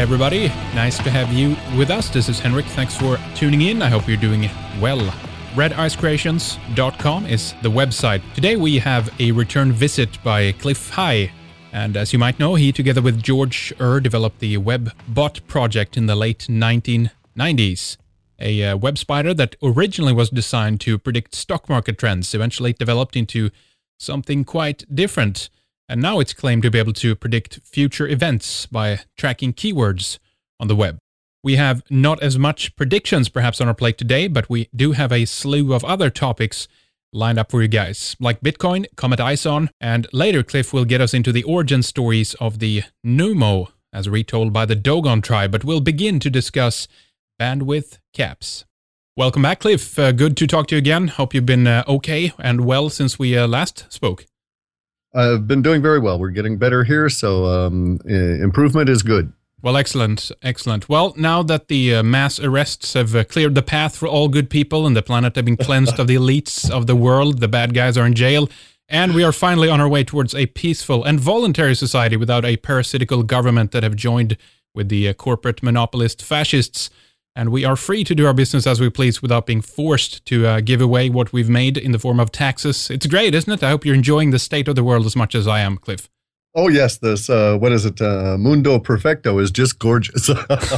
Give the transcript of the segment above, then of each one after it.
everybody. Nice to have you with us. This is Henrik. Thanks for tuning in. I hope you're doing well. RedIceCreations.com is the website. Today we have a return visit by Cliff High. And as you might know, he, together with George developed the WebBot project in the late 1990s. A web spider that originally was designed to predict stock market trends, eventually developed into something quite different. And now it's claimed to be able to predict future events by tracking keywords on the web. We have not as much predictions perhaps on our plate today, but we do have a slew of other topics lined up for you guys, like Bitcoin, Comet ISON, and later Cliff will get us into the origin stories of the Numo, as retold by the Dogon tribe, but we'll begin to discuss bandwidth caps. Welcome back, Cliff. Good to talk to you again. Hope you've been okay and well since we last spoke. I've been doing very well. We're getting better here, so improvement is good. Well, excellent, excellent. Well, now that the mass arrests have cleared the path for all good people and the planet have been cleansed of the elites of the world, the bad guys are in jail, and we are finally on our way towards a peaceful and voluntary society without a parasitical government that have joined with the corporate monopolist fascists, and we are free to do our business as we please without being forced to give away what we've made in the form of taxes. It's great, isn't it? I hope you're enjoying the state of the world as much as I am, Cliff. Oh, yes. This, Mundo Perfecto is just gorgeous.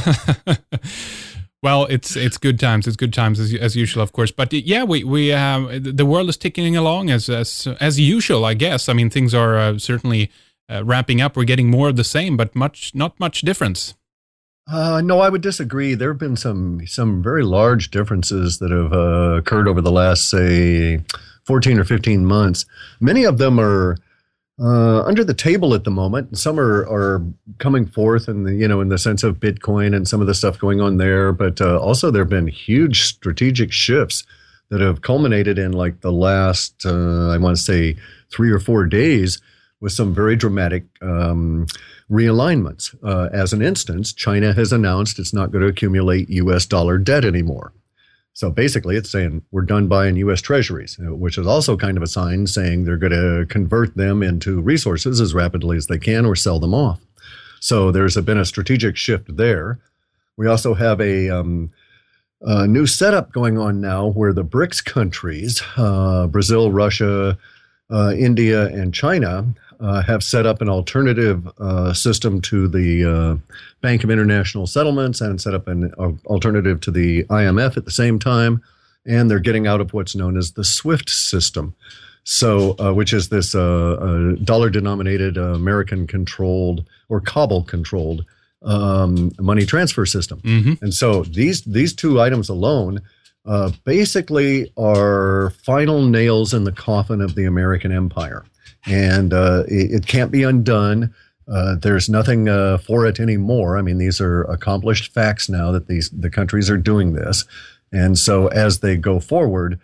Well, it's good times. It's good times as usual, of course. But yeah, we the world is ticking along as usual, I guess. I mean, things are certainly ramping up. We're getting more of the same, but not much difference. No, I would disagree. There have been some very large differences that have occurred over the last, say, 14 or 15 months. Many of them are under the table at the moment. Some are coming forth in the sense of Bitcoin and some of the stuff going on there. But also there have been huge strategic shifts that have culminated in like the last, I want to say 3 or 4 days, with some very dramatic realignments. As an instance, China has announced it's not going to accumulate U.S. dollar debt anymore. So basically, it's saying we're done buying U.S. treasuries, which is also kind of a sign saying they're going to convert them into resources as rapidly as they can or sell them off. So there's been a strategic shift there. We also have a new setup going on now where the BRICS countries, Brazil, Russia, India, and China, have set up an alternative system to the Bank of International Settlements and set up an alternative to the IMF at the same time. And they're getting out of what's known as the SWIFT system, so which is this dollar-denominated, American-controlled or Kabul-controlled money transfer system. Mm-hmm. And so these two items alone basically are final nails in the coffin of the American empire. And it can't be undone. There's nothing for it anymore. I mean, these are accomplished facts now that the countries are doing this. And so as they go forward,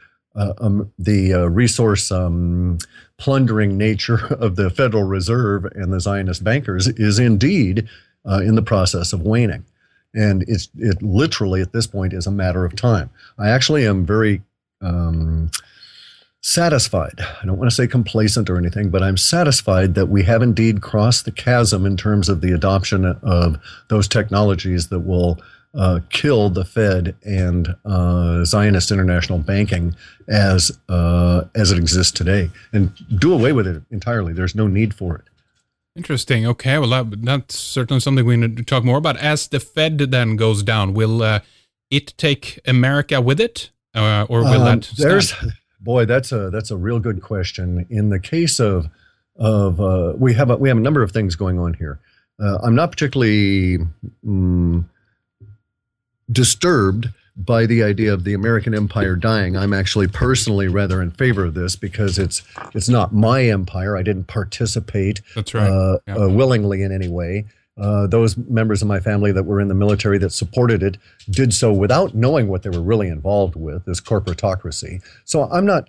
the resource plundering nature of the Federal Reserve and the Zionist bankers is indeed in the process of waning. And it literally at this point is a matter of time. I actually am very satisfied. I don't want to say complacent or anything, but I'm satisfied that we have indeed crossed the chasm in terms of the adoption of those technologies that will kill the Fed and Zionist international banking as it exists today, and do away with it entirely. There's no need for it. Interesting. Okay, well, that's certainly something we need to talk more about. As the Fed then goes down, will it take America with it, or will that stand? Boy, that's a real good question. In the case of we have a number of things going on here. I'm not particularly disturbed by the idea of the American empire dying. I'm actually personally rather in favor of this because it's not my empire. I didn't participate That's right. Willingly in any way. Those members of my family that were in the military that supported it did so without knowing what they were really involved with, this corporatocracy. So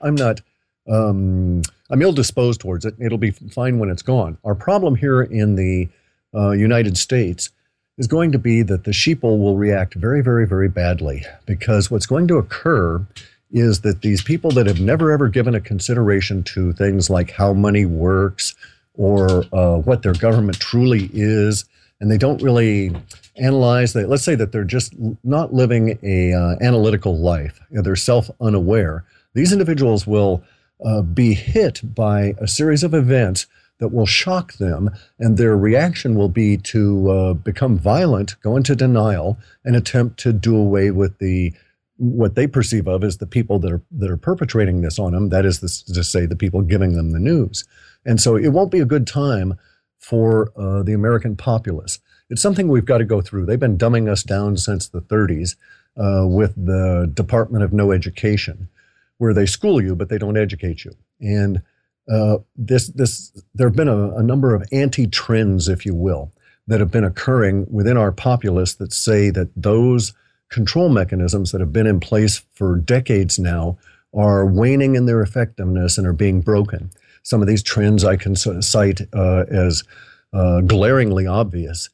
I'm ill disposed towards it. It'll be fine when it's gone. Our problem here in the United States is going to be that the sheeple will react very, very, very badly, because what's going to occur is that these people that have never, ever given a consideration to things like how money works or what their government truly is and they don't really analyze that. Let's say that they're just not living a analytical life. They're self-unaware. These individuals will be hit by a series of events that will shock them, and their reaction will be to become violent, go into denial, and attempt to do away with what they perceive of as the people that are perpetrating this on them. That is to say, the people giving them the news. And so it won't be a good time for the American populace. It's something we've got to go through. They've been dumbing us down since the 30s with the Department of No Education, where they school you, but they don't educate you. And there have been a number of anti-trends, if you will, that have been occurring within our populace that say that those control mechanisms that have been in place for decades now are waning in their effectiveness and are being broken. Some of these trends I can cite as glaringly obvious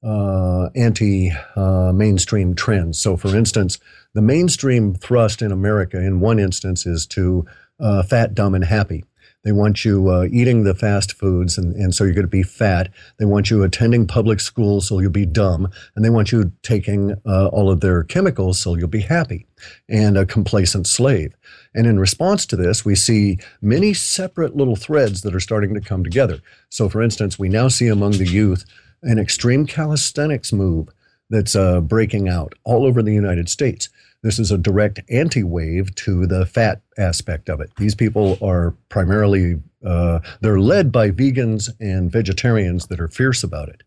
anti-mainstream trends. So, for instance, the mainstream thrust in America in one instance is to fat, dumb, and happy. They want you eating the fast foods, and so you're going to be fat. They want you attending public schools, so you'll be dumb. And they want you taking all of their chemicals, so you'll be happy and a complacent slave. And in response to this, we see many separate little threads that are starting to come together. So, for instance, we now see among the youth an extreme calisthenics move that's breaking out all over the United States. This is a direct anti-wave to the fat aspect of it. These people are primarily, they're led by vegans and vegetarians that are fierce about it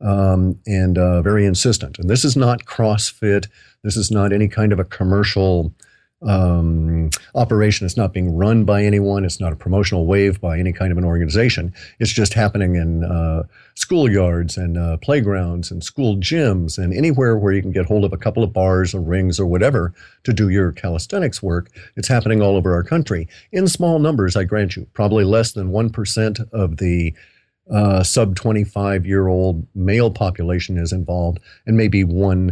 and very insistent. And this is not CrossFit. This is not any kind of a commercial operation. It's not being run by anyone. It's not a promotional wave by any kind of an organization. It's just happening in schoolyards and playgrounds and school gyms and anywhere where you can get hold of a couple of bars or rings or whatever to do your calisthenics work. It's happening all over our country in small numbers, I grant you, probably less than 1% of the sub 25-year-old male population is involved, and maybe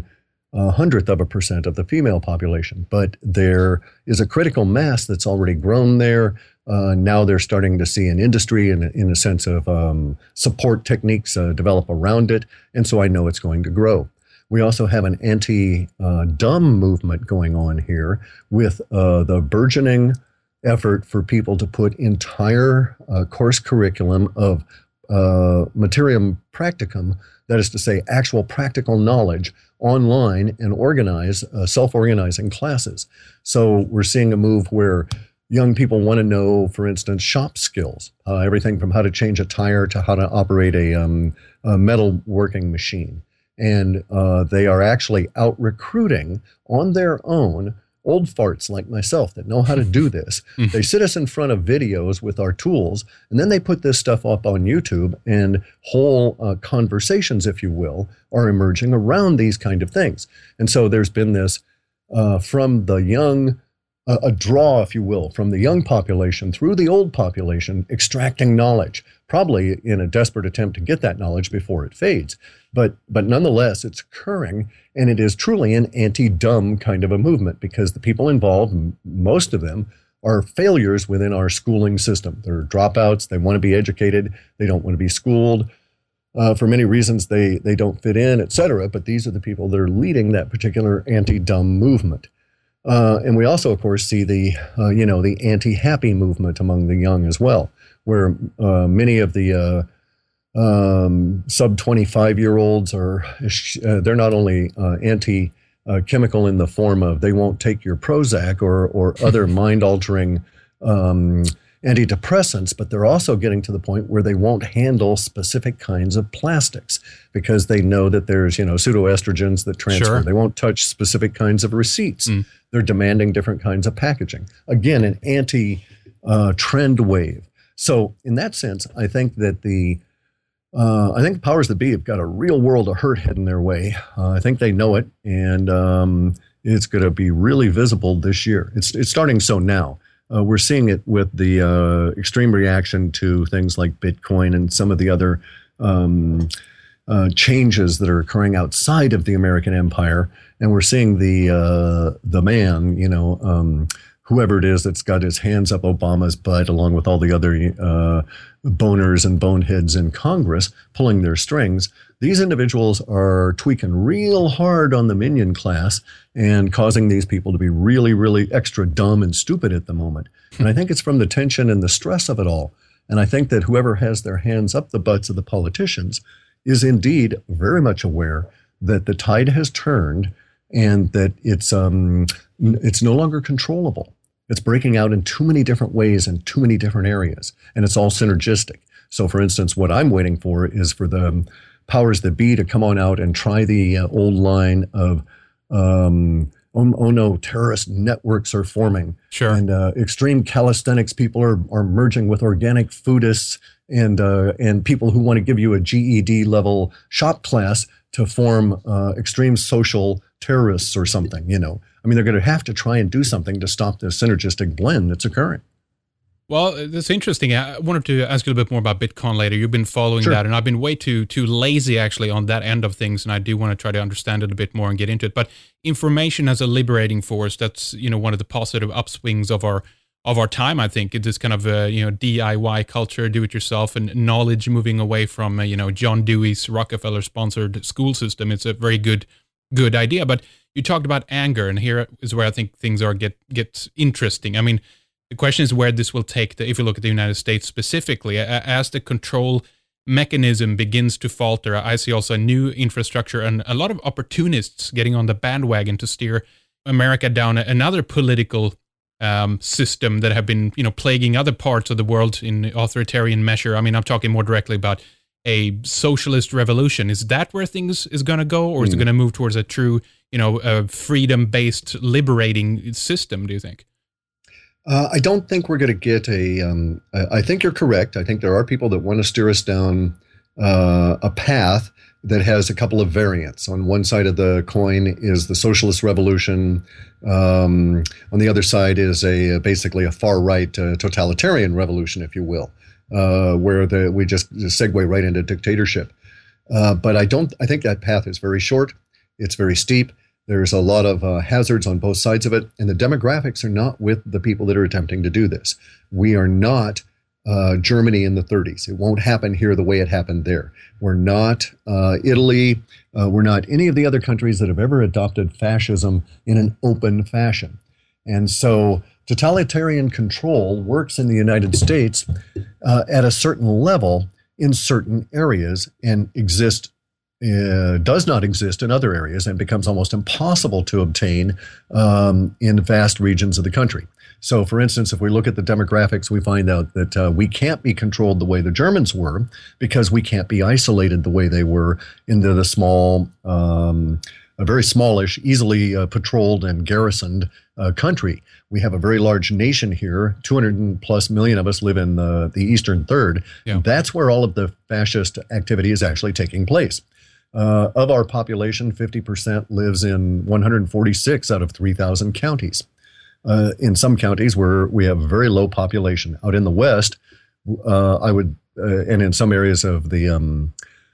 1/100% of the female population. But there is a critical mass that's already grown there. Now they're starting to see an industry in a sense of support techniques develop around it. And so I know it's going to grow. We also have an anti-dumb movement going on here with the burgeoning effort for people to put entire course curriculum of materium practicum, that is to say, actual practical knowledge, online and organize self-organizing classes. So we're seeing a move where young people want to know, for instance, shop skills, everything from how to change a tire to how to operate a metal working machine. And they are actually out recruiting on their own old farts like myself that know how to do this. They sit us in front of videos with our tools, and then they put this stuff up on YouTube, and whole conversations, if you will, are emerging around these kind of things. And so there's been this from the young, a draw, if you will, from the young population through the old population, extracting knowledge, probably in a desperate attempt to get that knowledge before it fades. But nonetheless, it's occurring, and it is truly an anti-dumb kind of a movement because the people involved, most of them, are failures within our schooling system. They're dropouts. They want to be educated. They don't want to be schooled. For many reasons, they don't fit in, et cetera. But these are the people that are leading that particular anti-dumb movement. And we also, of course, see the anti-happy movement among the young as well, where many of the sub 25-year-olds they're not only anti-chemical in the form of they won't take your Prozac or other mind-altering antidepressants, but they're also getting to the point where they won't handle specific kinds of plastics because they know that there's, pseudoestrogens that transfer. Sure. They won't touch specific kinds of receipts. They're demanding different kinds of packaging. Again, an anti-trend wave. So in that sense, I think that the powers that be have got a real world of hurt heading their way. I think they know it, and it's going to be really visible this year. It's starting so now. We're seeing it with the extreme reaction to things like Bitcoin and some of the other changes that are occurring outside of the American empire. And we're seeing the man, whoever it is that's got his hands up Obama's butt, along with all the other boners and boneheads in Congress pulling their strings. these individuals are tweaking real hard on the minion class and causing these people to be really, really extra dumb and stupid at the moment. And I think it's from the tension and the stress of it all. And I think that whoever has their hands up the butts of the politicians is indeed very much aware that the tide has turned and that it's no longer controllable. It's breaking out in too many different ways in too many different areas, and it's all synergistic. So, for instance, what I'm waiting for is for the powers that be to come on out and try the old line of, oh no, terrorist networks are forming. Sure. And extreme calisthenics people are merging with organic foodists and people who want to give you a GED level shop class to form extreme social terrorists or something, I mean, they're going to have to try and do something to stop this synergistic blend that's occurring. Well, that's interesting. I wanted to ask you a little bit more about Bitcoin later. You've been following that, and I've been way too lazy actually on that end of things, and I do want to try to understand it a bit more and get into it. But information as a liberating force, that's one of the positive upswings of our time. I think it's this kind of DIY culture, do it yourself, and knowledge moving away from John Dewey's Rockefeller-sponsored school system. It's a very good idea. But you talked about anger, and here is where I think things get interesting. I mean, the question is where this will take, if you look at the United States specifically, as the control mechanism begins to falter. I see also a new infrastructure and a lot of opportunists getting on the bandwagon to steer America down another political system that have been plaguing other parts of the world in authoritarian measure. I mean, I'm talking more directly about a socialist revolution. Is that where things is going to go, or is it going to move towards a true freedom-based liberating system, do you think? I don't think we're going to get I think you're correct. I think there are people that want to steer us down a path that has a couple of variants. On one side of the coin is the socialist revolution. On the other side is basically a far-right totalitarian revolution, if you will, where we just segue right into dictatorship. But I think that path is very short. It's very steep. There's a lot of hazards on both sides of it, and the demographics are not with the people that are attempting to do this. We are not Germany in the 30s. It won't happen here the way it happened there. We're not Italy. We're not any of the other countries that have ever adopted fascism in an open fashion. And so totalitarian control works in the United States at a certain level in certain areas and does not exist in other areas and becomes almost impossible to obtain in vast regions of the country. So, for instance, if we look at the demographics, we find out that we can't be controlled the way the Germans were because we can't be isolated the way they were into the small, a very smallish, easily patrolled and garrisoned country. We have a very large nation here. 200 plus million of us live in the eastern third. Yeah. That's where all of the fascist activity is actually taking place. Of our population, 50% lives in 146 out of 3,000 counties. In some counties where we have a very low population. Out in the West, and in some areas of the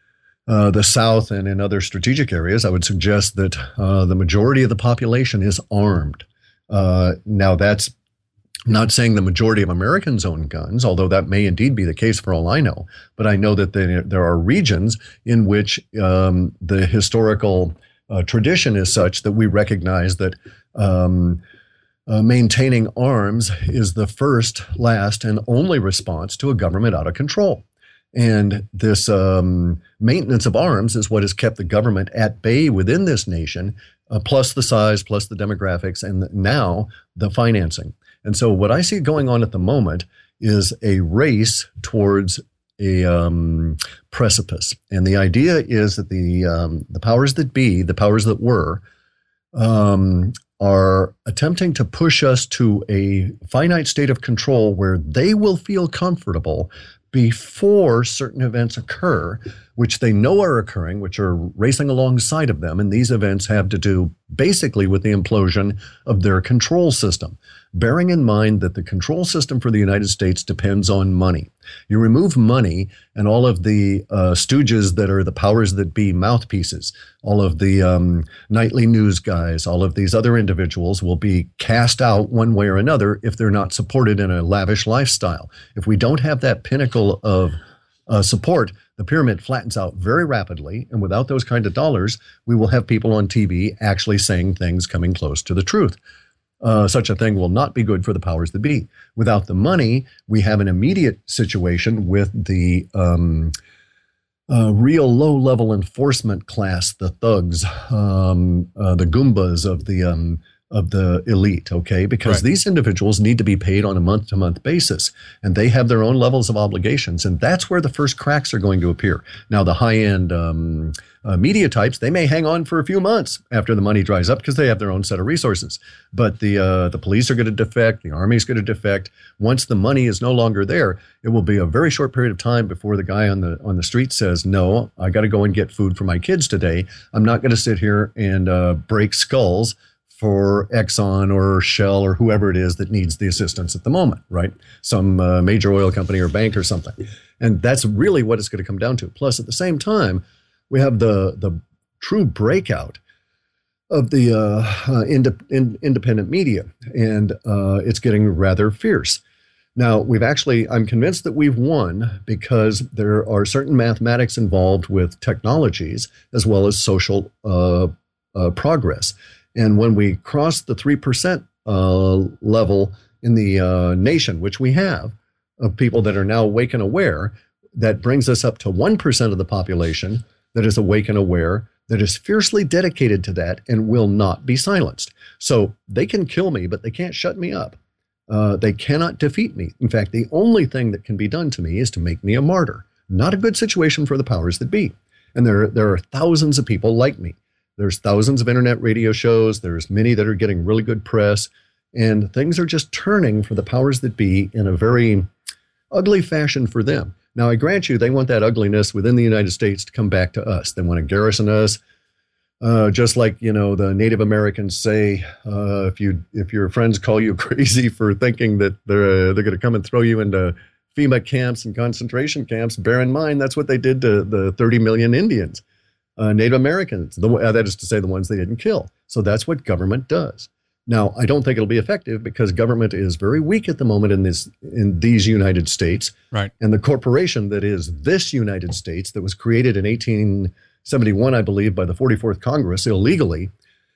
South and in other strategic areas, I would suggest that the majority of the population is armed. Now, that's not saying the majority of Americans own guns, although that may indeed be the case for all I know. But I know that there are regions in which the historical tradition is such that we recognize that maintaining arms is the first, last, and only response to a government out of control. And this maintenance of arms is what has kept the government at bay within this nation, plus the size, plus the demographics, and now the financing. And so what I see going on at the moment is a race towards a precipice. And the idea is that the powers that be, the powers that were, are attempting to push us to a finite state of control where they will feel comfortable before certain events occur, which they know are occurring, which are racing alongside of them. And these events have to do basically with the implosion of their control system, bearing in mind that the control system for the United States depends on money. You remove money and all of the stooges that are the powers that be mouthpieces, all of the nightly news guys, all of these other individuals will be cast out one way or another if they're not supported in a lavish lifestyle. If we don't have that pinnacle of support, the pyramid flattens out very rapidly. And without those kind of dollars, we will have people on TV actually saying things coming close to the truth. Such a thing will not be good for the powers that be. Without the money, we have an immediate situation with the real low-level enforcement class, the thugs, the Goombas of the elite, okay? Because these individuals need to be paid on a month-to-month basis, and they have their own levels of obligations, and that's where the first cracks are going to appear. Now, the high-end media types, they may hang on for a few months after the money dries up because they have their own set of resources. But the police are going to defect, the army is going to defect. Once the money is no longer there, it will be a very short period of time before the guy on the street says, no, I got to go and get food for my kids today. I'm not going to sit here and break skulls for Exxon or Shell or whoever it is that needs the assistance at the moment, right? Some major oil company or bank or something. And that's really what it's going to come down to. Plus, at the same time, we have the true breakout of the independent media, and it's getting rather fierce. Now, I'm convinced that we've won because there are certain mathematics involved with technologies as well as social progress. And when we cross the 3% level in the nation, which we have, of people that are now awake and aware, that brings us up to 1% of the population that is awake and aware, that is fiercely dedicated to that and will not be silenced. So they can kill me, but they can't shut me up. They cannot defeat me. In fact, the only thing that can be done to me is to make me a martyr. Not a good situation for the powers that be. And there are thousands of people like me. There's thousands of internet radio shows. There's many that are getting really good press. And things are just turning for the powers that be in a very ugly fashion for them. Now, I grant you, they want that ugliness within the United States to come back to us. They want to garrison us, just like, the Native Americans say, if your friends call you crazy for thinking that they're going to come and throw you into FEMA camps and concentration camps, bear in mind that's what they did to the 30 million Indians. Native Americans, that is to say, the ones they didn't kill. So that's what government does. Now, I don't think it'll be effective because government is very weak at the moment in these United States. Right. And the corporation that is this United States that was created in 1871, I believe, by the 44th Congress illegally,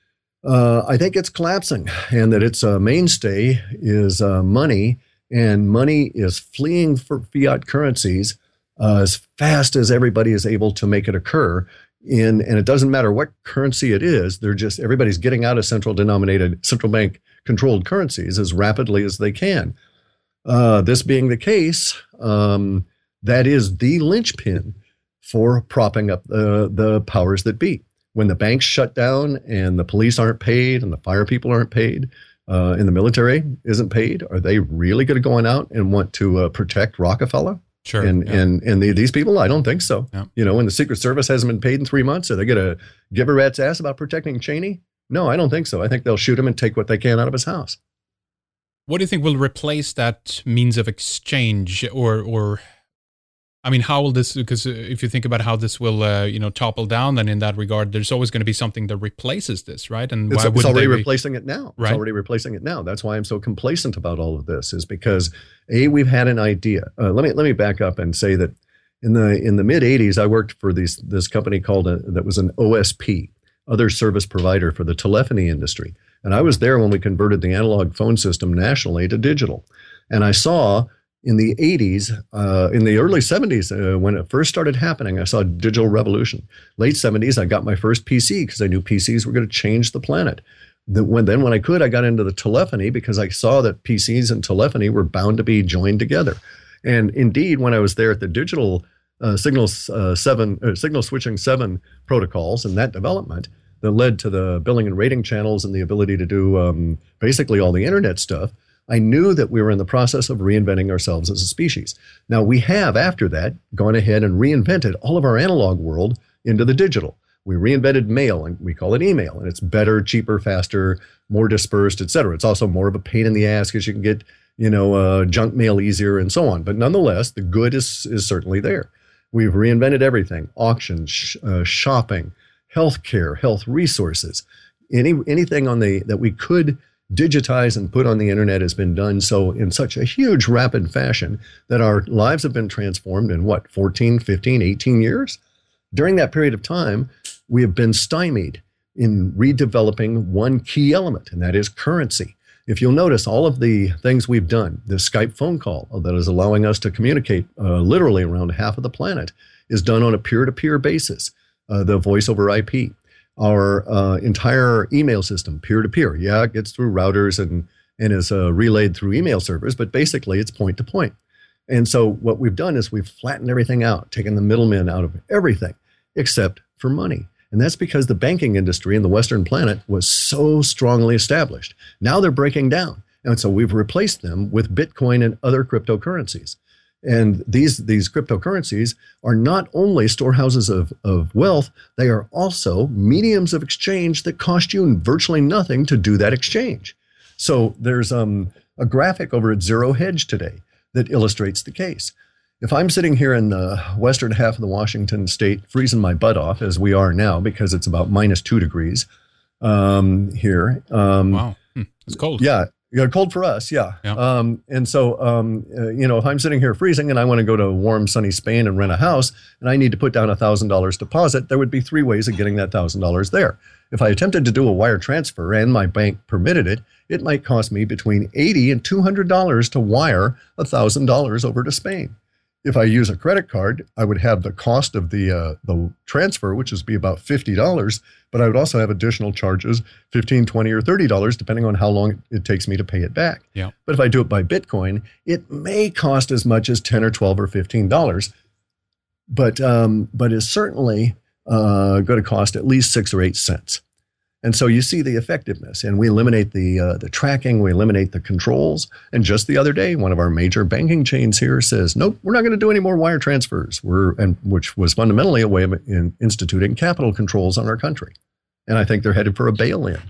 I think it's collapsing, and that its mainstay is money, and money is fleeing for fiat currencies as fast as everybody is able to make it occur. And it doesn't matter what currency it is, everybody's getting out of central bank controlled currencies as rapidly as they can. This being the case, that is the linchpin for propping up the powers that be. When the banks shut down and the police aren't paid and the fire people aren't paid and the military isn't paid, are they really going to go on out and want to protect Rockefeller? Sure. And these people, I don't think so. Yeah. When the Secret Service hasn't been paid in 3 months, are they going to give a rat's ass about protecting Cheney? No, I don't think so. I think they'll shoot him and take what they can out of his house. What do you think will replace that means of exchange, or I mean, how will this? Because if you think about how this will, topple down, then in that regard, there's always going to be something that replaces this, right? And it's already replacing it now. Right? It's already replacing it now. That's why I'm so complacent about all of this. Is because we've had an idea. Let me back up and say that in the mid '80s, I worked for this company called that was an OSP, other service provider for the telephony industry, and I was there when we converted the analog phone system nationally to digital, and I saw. In the 80s, in the early 70s, when it first started happening, I saw a digital revolution. Late 70s, I got my first PC because I knew PCs were going to change the planet. When I could, I got into the telephony because I saw that PCs and telephony were bound to be joined together. And indeed, when I was there at the digital signal switching 7 protocols and that development that led to the billing and rating channels and the ability to do basically all the internet stuff, I knew that we were in the process of reinventing ourselves as a species. Now, we have, after that, gone ahead and reinvented all of our analog world into the digital. We reinvented mail, and we call it email, and it's better, cheaper, faster, more dispersed, et cetera. It's also more of a pain in the ass because you can get, junk mail easier and so on. But nonetheless, the good is certainly there. We've reinvented everything: auctions, shopping, healthcare, health resources, anything that we could digitize and put on the internet has been done so in such a huge, rapid fashion that our lives have been transformed in 14, 15, 18 years? During that period of time, we have been stymied in redeveloping one key element, and that is currency. If you'll notice, all of the things we've done, the Skype phone call that is allowing us to communicate literally around half of the planet, is done on a peer-to-peer basis, the voice over IP. Our entire email system, peer-to-peer. Yeah, it gets through routers and is relayed through email servers, but basically it's point-to-point. And so what we've done is we've flattened everything out, taken the middlemen out of everything except for money. And that's because the banking industry in the Western planet was so strongly established. Now they're breaking down. And so we've replaced them with Bitcoin and other cryptocurrencies. And these cryptocurrencies are not only storehouses of wealth, they are also mediums of exchange that cost you virtually nothing to do that exchange. So there's a graphic over at Zero Hedge today that illustrates the case. If I'm sitting here in the western half of the Washington state, freezing my butt off as we are now because it's about -2 degrees here. Wow, it's cold. Yeah, cold for us. Yeah. And so, if I'm sitting here freezing and I want to go to warm, sunny Spain and rent a house, and I need to put down $1,000 deposit, there would be 3 ways of getting that $1,000 there. If I attempted to do a wire transfer and my bank permitted it, it might cost me between $80 and $200 to wire $1,000 over to Spain. If I use a credit card, I would have the cost of the transfer, which is be about $50, but I would also have additional charges, $15, $20, or $30, depending on how long it takes me to pay it back. Yeah. But if I do it by Bitcoin, it may cost as much as $10 or $12 or $15, but is certainly going to cost at least 6 or 8 cents. And so you see the effectiveness, and we eliminate the tracking, we eliminate the controls. And just the other day, one of our major banking chains here says, nope, we're not going to do any more wire transfers, which was fundamentally a way of instituting capital controls on our country. And I think they're headed for a bail-in.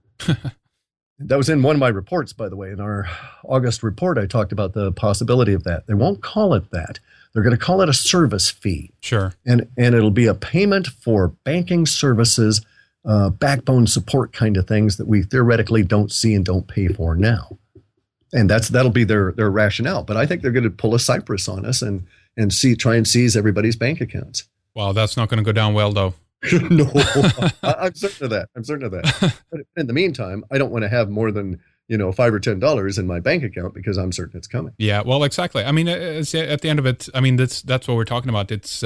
That was in one of my reports, by the way. In our August report, I talked about the possibility of that. They won't call it that. They're going to call it a service fee. Sure. And it'll be a payment for banking services, backbone support kind of things that we theoretically don't see and don't pay for now. And that'll be their rationale. But I think they're going to pull a Cyprus on us and try and seize everybody's bank accounts. Wow, that's not going to go down well, though. No, I'm certain of that. But in the meantime, I don't want to have more than $5 or $10 in my bank account because I'm certain it's coming. Yeah, well, exactly. I mean, at the end of it, I mean, that's what we're talking about. It's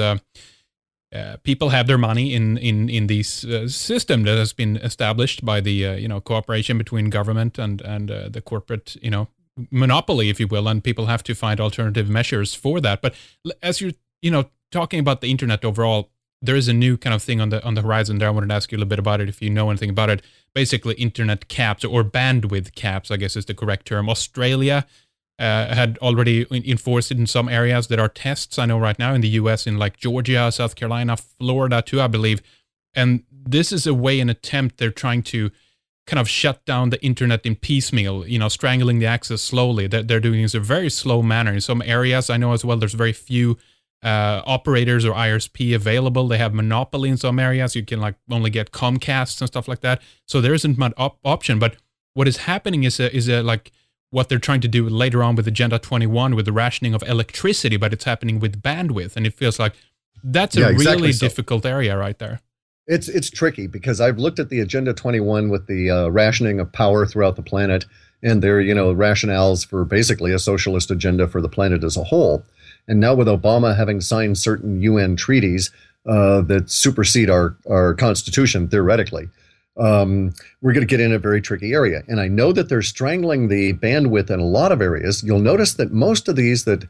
people have their money in this system that has been established by the cooperation between government and the corporate monopoly, if you will, and people have to find alternative measures for that. But as you're talking about the internet overall, there is a new kind of thing on the horizon there. I wanted to ask you a little bit about it if you know anything about it. Basically, internet caps or bandwidth caps, I guess is the correct term. Australia had already enforced it in some areas. There are tests, I know right now, in the U.S., in like Georgia, South Carolina, Florida too, I believe. And this is a way, an attempt, they're trying to kind of shut down the internet in piecemeal, strangling the access slowly. They're doing this in a very slow manner. In some areas, I know as well, there's very few operators or ISP available. They have monopoly in some areas. You can like only get Comcast and stuff like that. So there isn't much option. But what is happening is like what they're trying to do later on with Agenda 21 with the rationing of electricity, but it's happening with bandwidth. And it feels like that's a really difficult area right there. It's tricky because I've looked at the Agenda 21 with the rationing of power throughout the planet and their, rationales for basically a socialist agenda for the planet as a whole. And now with Obama having signed certain UN treaties that supersede our Constitution, theoretically, we're going to get in a very tricky area. And I know that they're strangling the bandwidth in a lot of areas. You'll notice that most of these that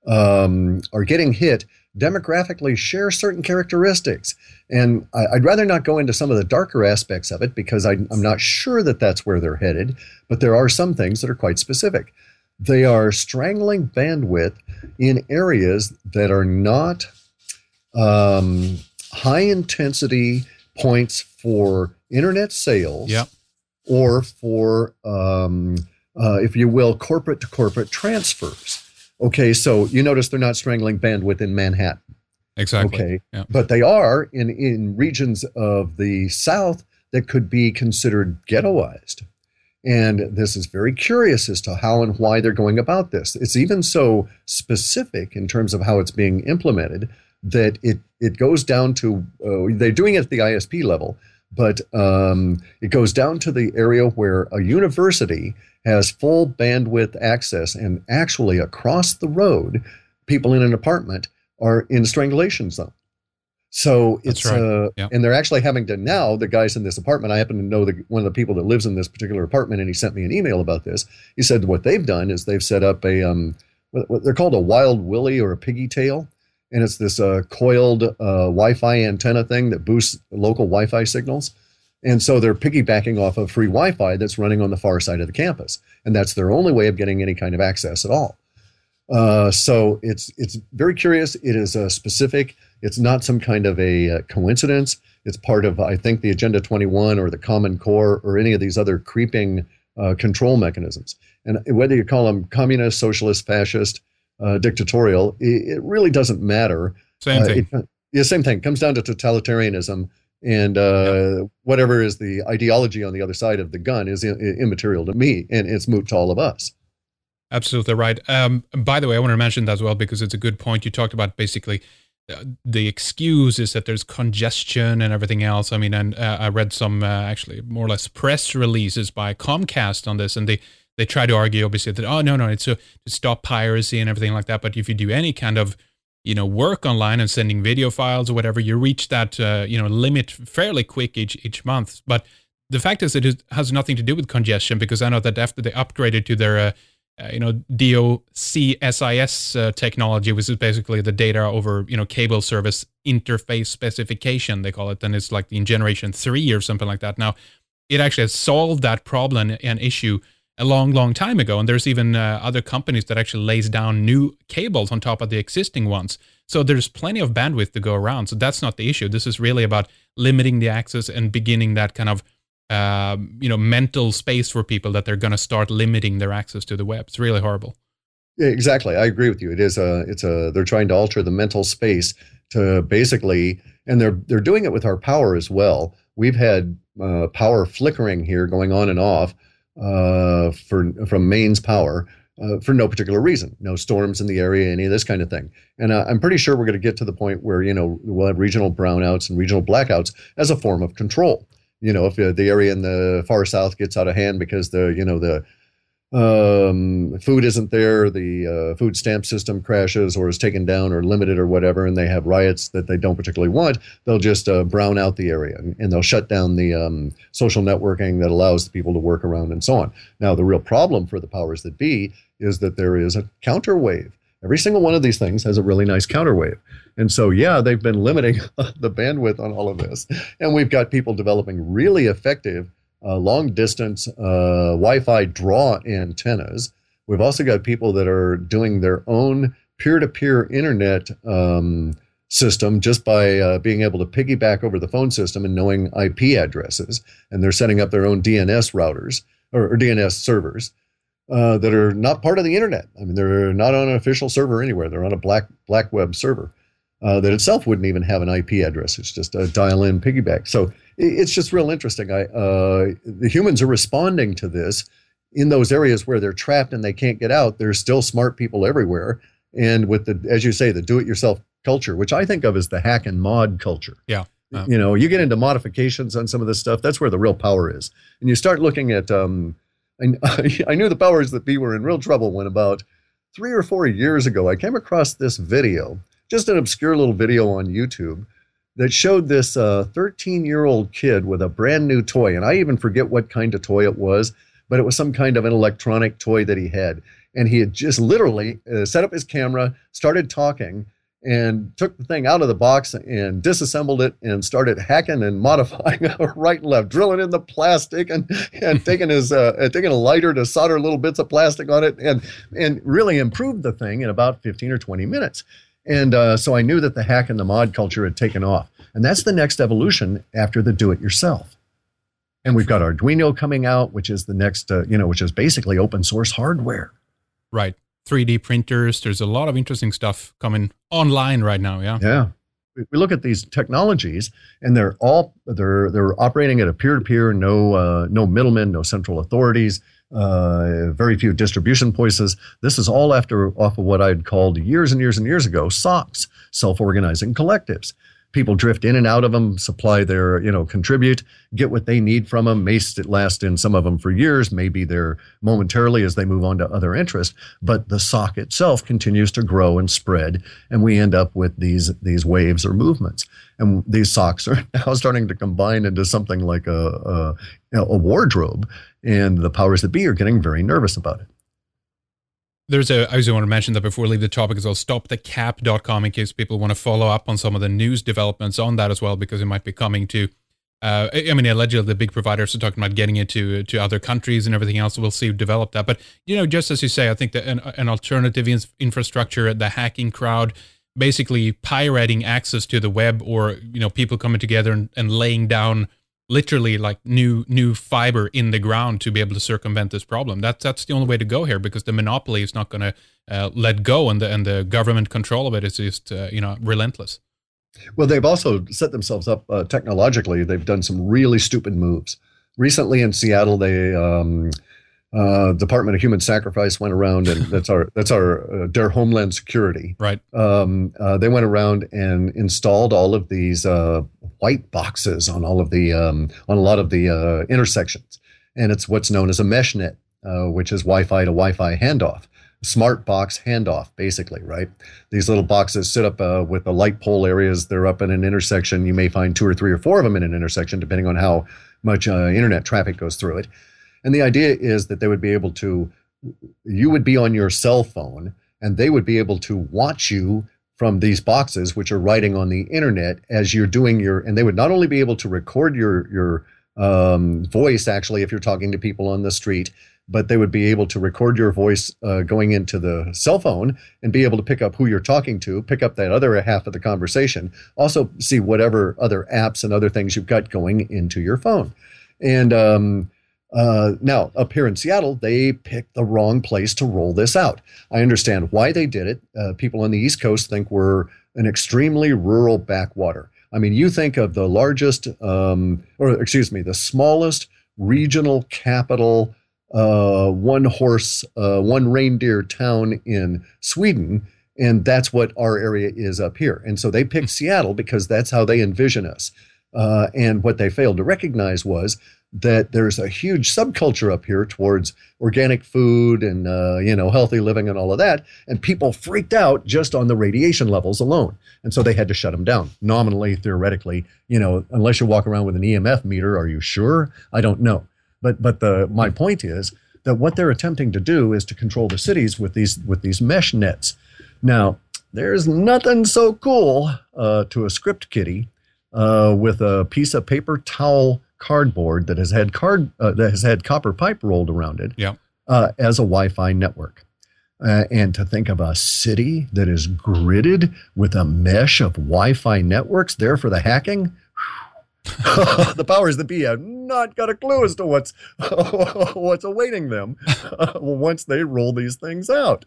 are getting hit demographically share certain characteristics. And I'd rather not go into some of the darker aspects of it because I'm not sure that that's where they're headed. But there are some things that are quite specific. They are strangling bandwidth in areas that are not high-intensity points for internet sales or for, if you will, corporate-to-corporate transfers. Okay, so you notice they're not strangling bandwidth in Manhattan. Exactly. Okay, yeah. But they are in regions of the South that could be considered ghettoized. And this is very curious as to how and why they're going about this. It's even so specific in terms of how it's being implemented that it goes down to, they're doing it at the ISP level, but it goes down to the area where a university has full bandwidth access, and actually across the road, people in an apartment are in strangulation zone. So it's, right. And they're actually having to now, the guys in this apartment, I happen to know one of the people that lives in this particular apartment, and he sent me an email about this. He said what they've done is they've set up what they're called a Wild Willy or a piggy tail. And it's this coiled Wi-Fi antenna thing that boosts local Wi-Fi signals. And so they're piggybacking off of free Wi-Fi that's running on the far side of the campus. And that's their only way of getting any kind of access at all. So it's very curious. It is specific. It's not some kind of a coincidence. It's part of, I think, the Agenda 21 or the Common Core or any of these other creeping control mechanisms. And whether you call them communist, socialist, fascist, dictatorial, it really doesn't matter. Same thing. Same thing. It comes down to totalitarianism. And whatever is the ideology on the other side of the gun is immaterial to me, and it's moot to all of us. Absolutely right. By the way, I want to mention that as well, because it's a good point. You talked about basically the excuse is that there's congestion and everything else. I mean, and I read some actually more or less press releases by Comcast on this, and they try to argue obviously that, oh, no, it's to stop piracy and everything like that. But if you do any kind of work online and sending video files or whatever, you reach that, limit fairly quick each month. But the fact is that it has nothing to do with congestion, because I know that after they upgraded to their, DOCSIS technology, which is basically the data over, cable service interface specification, they call it. And it's like in generation 3 or something like that. Now, it actually has solved that problem and issue a long time ago. And there's even other companies that actually lays down new cables on top of the existing ones. So there's plenty of bandwidth to go around. So that's not the issue. This is really about limiting the access and beginning that kind of, mental space for people that they're going to start limiting their access to the web. It's really horrible. Yeah, exactly. I agree with you. They're trying to alter the mental space to basically, and they're doing it with our power as well. We've had power flickering here going on and off from mains power for no particular reason, no storms in the area, any of this kind of thing. And I'm pretty sure we're going to get to the point where, we'll have regional brownouts and regional blackouts as a form of control. If the area in the far south gets out of hand because the food isn't there, the food stamp system crashes or is taken down or limited or whatever, and they have riots that they don't particularly want, they'll just brown out the area and they'll shut down the social networking that allows people to work around and so on. Now, the real problem for the powers that be is that there is a counterwave. Every single one of these things has a really nice counterwave. And so, they've been limiting the bandwidth on all of this. And we've got people developing really effective long-distance Wi-Fi draw antennas. We've also got people that are doing their own peer-to-peer internet system just by being able to piggyback over the phone system and knowing IP addresses. And they're setting up their own DNS routers or DNS servers that are not part of the internet. I mean, they're not on an official server anywhere. They're on a black web server that itself wouldn't even have an IP address. It's just a dial-in piggyback. So it's just real interesting. The humans are responding to this in those areas where they're trapped and they can't get out. There's still smart people everywhere. And with as you say, the do-it-yourself culture, which I think of as the hack and mod culture. Yeah. You get into modifications on some of this stuff. That's where the real power is. And you start looking at, I knew the powers that be were in real trouble when about 3 or 4 years ago, I came across this video, just an obscure little video on YouTube that showed this 13-year-old kid with a brand new toy. And I even forget what kind of toy it was, but it was some kind of an electronic toy that he had. And he had just literally set up his camera, started talking, and took the thing out of the box and disassembled it and started hacking and modifying right and left, drilling in the plastic and taking taking a lighter to solder little bits of plastic on it and really improved the thing in about 15 or 20 minutes. And so I knew that the hack and the mod culture had taken off. And that's the next evolution after the do-it-yourself. And we've got Arduino coming out, which is the next, which is basically open source hardware. Right. 3D printers. There's a lot of interesting stuff coming online right now. Yeah. Yeah. we look at these technologies, and they're operating at a peer-to-peer, no middlemen, no central authorities, very few distribution places. This is all off of what I'd called years and years and years ago SOCs, self-organizing collectives. People drift in and out of them, supply their, contribute, get what they need from them, may last in some of them for years, maybe they're momentarily as they move on to other interests, but the SOC itself continues to grow and spread, and we end up with these waves or movements. And these SOCs are now starting to combine into something like a wardrobe, and the powers that be are getting very nervous about it. I also want to mention that before we leave the topic as well, stopthecap.com, in case people want to follow up on some of the news developments on that as well, because it might be coming to, allegedly the big providers are talking about getting it to other countries and everything else. We'll see who develop that. But, just as you say, I think that an alternative infrastructure, the hacking crowd, basically pirating access to the web, or, people coming together and laying down literally like new fiber in the ground to be able to circumvent this problem. That's the only way to go here, because the monopoly is not going to let go, and the government control of it is just relentless. Well, they've also set themselves up technologically. They've done some really stupid moves. Recently in Seattle, they Department of Human Sacrifice went around, and that's our their Homeland Security. Right. They went around and installed all of these white boxes on all of the on a lot of the intersections, and it's what's known as a mesh net, which is Wi-Fi to Wi-Fi handoff, smart box handoff, basically. Right. These little boxes sit up with the light pole areas. They're up in an intersection. You may find 2 or 3 or 4 of them in an intersection, depending on how much internet traffic goes through it. And the idea is that they would be able to, you would be on your cell phone, and they would be able to watch you from these boxes, which are writing on the internet as you're doing and they would not only be able to record your voice, actually, if you're talking to people on the street, but they would be able to record your voice going into the cell phone and be able to pick up who you're talking to, pick up that other half of the conversation, also see whatever other apps and other things you've got going into your phone. And, now, up here in Seattle, they picked the wrong place to roll this out. I understand why they did it. People on the East Coast think we're an extremely rural backwater. I mean, you think of the the smallest regional capital, one reindeer town in Sweden, and that's what our area is up here. And so they picked Seattle because that's how they envision us. And what they failed to recognize was that there's a huge subculture up here towards organic food and, healthy living and all of that. And people freaked out just on the radiation levels alone. And so they had to shut them down. Nominally, theoretically, unless you walk around with an EMF meter, are you sure? I don't know. But my point is that what they're attempting to do is to control the cities with these mesh nets. Now, there's nothing so cool to a script kiddie with a piece of paper towel cardboard that has had copper pipe rolled around it, as a Wi-Fi network. And to think of a city that is gridded with a mesh of Wi-Fi networks there for the hacking, the powers that be have not got a clue as to what's awaiting them once they roll these things out.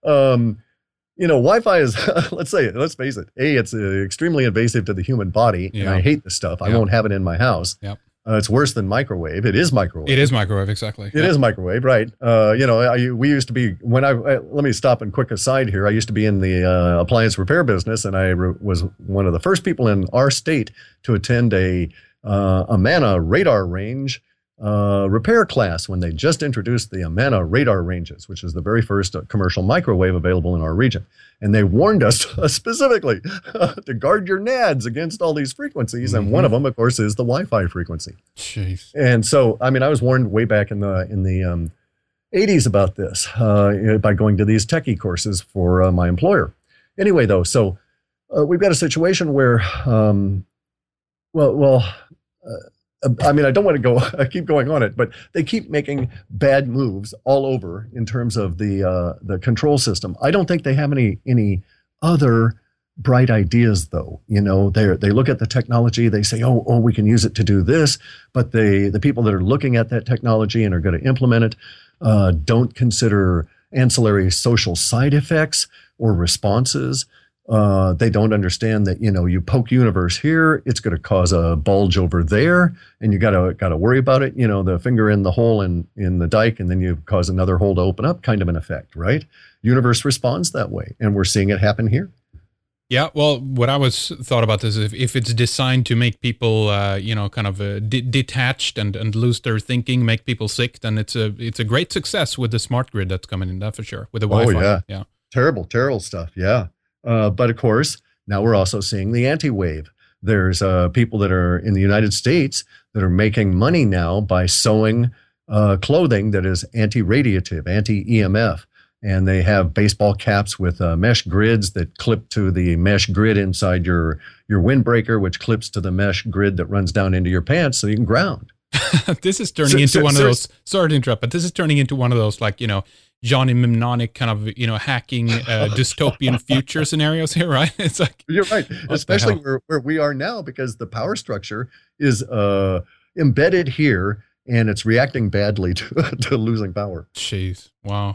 Wi-Fi is, let's face it, it's extremely invasive to the human body, and I hate this stuff. I won't have it in my house. Yep. It's worse than microwave. It is microwave. It is microwave, exactly. It is microwave, right? We used to be, let me stop and quick aside here. I used to be in the appliance repair business, and I was one of the first people in our state to attend a Amana radar range repair class when they just introduced the Amana radar ranges, which is the very first commercial microwave available in our region. And they warned us specifically to guard your NADs against all these frequencies. And one of them, of course, is the Wi-Fi frequency. Jeez. And so, I was warned way back in the 80s about this by going to these techie courses for my employer. Anyway, though, so we've got a situation where, I don't want to keep going on it, but they keep making bad moves all over in terms of the control system. I don't think they have any other bright ideas, though. They look at the technology, they say, oh, we can use it to do this, but the people that are looking at that technology and are going to implement it don't consider ancillary social side effects or responses. They don't understand that, you poke universe here, it's going to cause a bulge over there, and you gotta worry about it. The finger in the hole in the dike, and then you cause another hole to open up, kind of an effect, right? Universe responds that way, and we're seeing it happen here. Yeah, well, what I was thought about this is if it's designed to make people, kind of detached and lose their thinking, make people sick, then it's a great success with the smart grid that's coming in. That for sure with the Wi-Fi. Oh yeah, terrible stuff. Yeah. But of course, now we're also seeing the anti-wave. There's people that are in the United States that are making money now by sewing clothing that is anti-radiative, anti-EMF. And they have baseball caps with mesh grids that clip to the mesh grid inside your windbreaker, which clips to the mesh grid that runs down into your pants so you can ground. This is turning into one of those, sorry to interrupt, but this is turning into one of those, like, Johnny Mnemonic kind of, hacking dystopian future scenarios here, right? It's like, you're right, especially where we are now, because the power structure is embedded here and it's reacting badly to losing power. Jeez. Wow.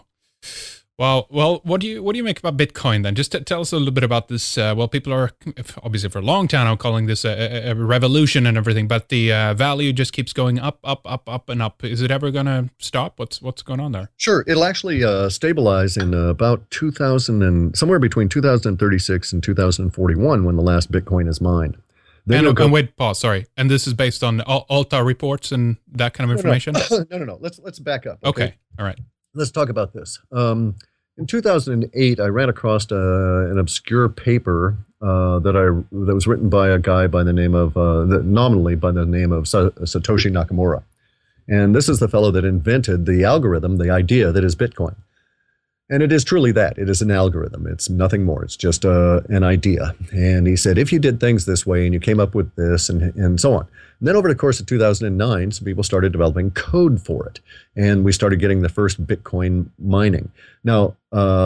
Well, what do you make about Bitcoin then? Just tell us a little bit about this. People are obviously for a long time now calling this a revolution and everything, but the value just keeps going up, and up. Is it ever going to stop? What's going on there? Sure, it'll actually stabilize in about 2000 and somewhere between 2036 and 2041 when the last Bitcoin is mined. And wait, pause. Sorry, and this is based on Alta reports and that kind of information. No. Let's back up. Okay. All right. Let's talk about this. In 2008, I ran across an obscure paper that was written by a guy by the name of nominally by the name of Satoshi Nakamoto, and this is the fellow that invented the algorithm, the idea that is Bitcoin. And it is truly that. It is an algorithm. It's nothing more. It's just an idea. And he said, if you did things this way and you came up with this and so on. And then over the course of 2009, some people started developing code for it. And we started getting the first Bitcoin mining. Now,